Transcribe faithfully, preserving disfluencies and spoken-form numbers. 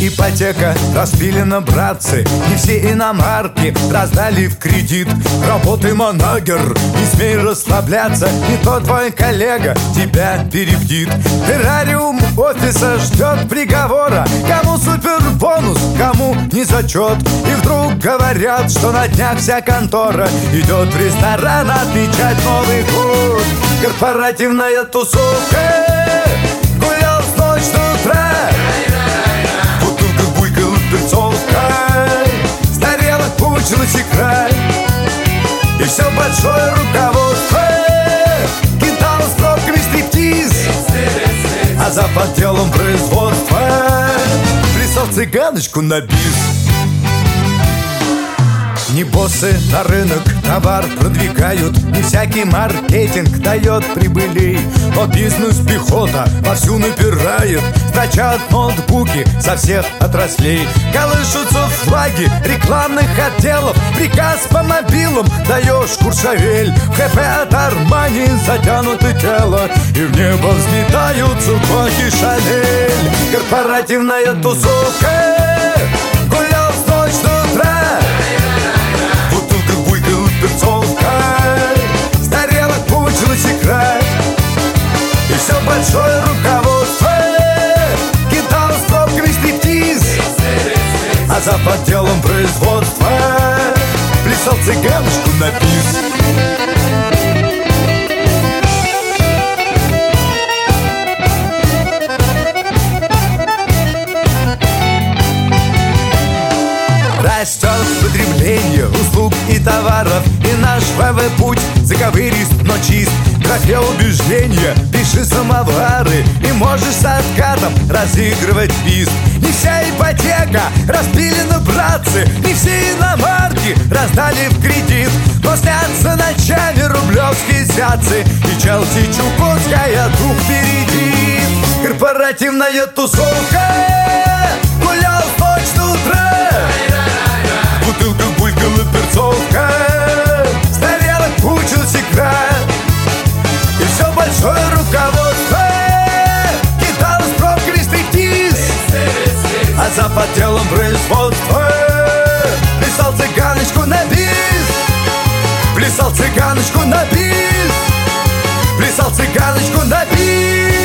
ипотека распилена, братцы. Не все иномарки раздали в кредит. Работай, манагер, не смей расслабляться. Не то твой коллега тебя перебьет. Террариум офиса ждет приговора. Кому супербонус, кому не зачет. И вдруг говорят, что на днях вся контора идет в ресторан отмечать Новый год. Корпоративная тусовка, гулял с ночи до утра. Бутылка буйкала перцовкой, старела, получилась икра. И все большое руководство кидало с пробками стриптиз. А за отделом производства плясал цыганочку на бис. Не боссы на рынок товар продвигают, не всякий маркетинг дает прибылей. Но бизнес-пехота вовсю напирает, стачат ноутбуки со всех отраслей. Колышутся флаги рекламных отделов, приказ по мобилам даешь куршавель. В ХП от Армани затянуто тело, и в небо взлетают сапоги Шанель. Корпоративная тусовка, гулял с ночи до утра. Старела, получилась икра. И все большое руководство кидало с пробками стриптиз. А за отделом производства плясал цыганочку на бис. Растет потребление услуг и товаров, и наш ВВ-путь заковырист, но чист. В графе убеждения пиши самовары, и можешь с откатом разыгрывать бис. Не вся ипотека распилена, братцы, не все иномарки раздали в кредит. Но снятся ночами рублевские святцы, и Челси Чукотская дух впереди. Корпоративная тусовка, гулял с ночи до утра. Бутылка булькала перцовка, старела, получилась икра. И все большое руководство кидало с пробками стриптиз. А за отделом производства плясал цыганочку на бис. Плясал цыганочку на бис. Плясал цыганочку на бис.